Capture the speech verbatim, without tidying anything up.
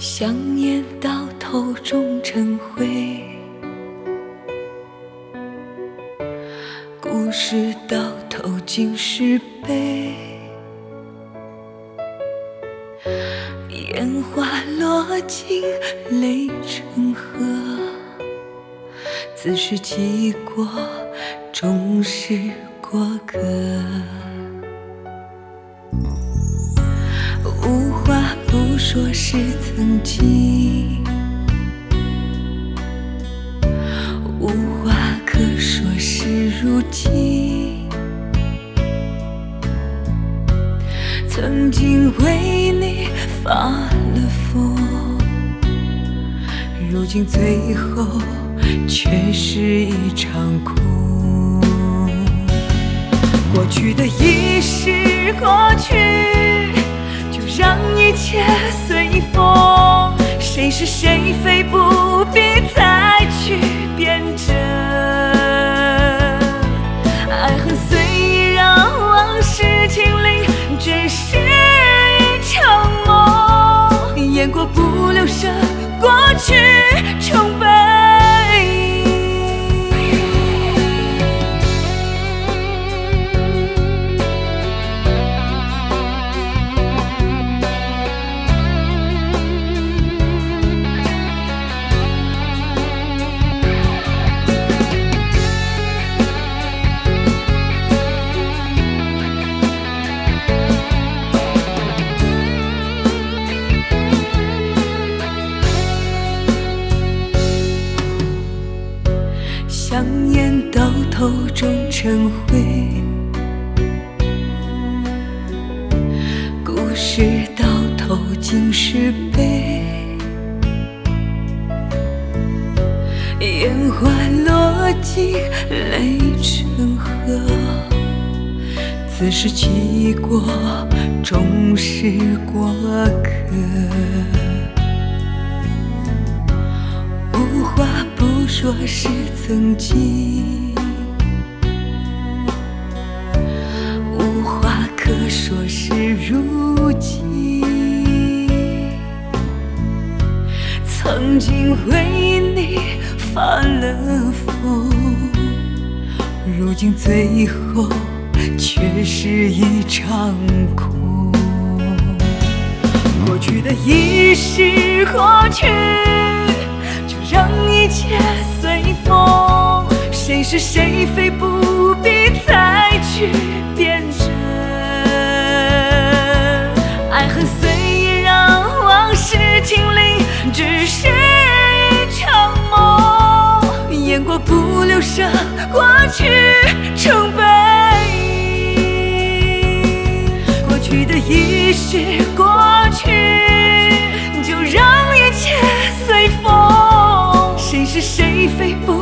香烟到头终成灰，故事到头尽是悲。烟花落尽泪成河，自是记过终是过客。无话不说是曾经，无话可说是如今。曾经为你发了疯，如今最后却是一场空。过去的已是过去，就让一切随风。谁是谁非不必再去辩证，爱恨随意让往事停零，只是一场梦。言过不留声，过去重悲。香烟到头终成灰，故事到头尽是悲。烟花落尽泪成河，自是记过终是过客。无话不说是曾经，无话可说是如今。曾经为你发了疯，如今最后却是一场空。过去的已是过去，让一切随风。谁是谁非不必再去辩证，爱恨随意让往事停零，只是一场梦。言过不留声，过去成悲。过去的已是过去，就让一切随风。谁是谁非不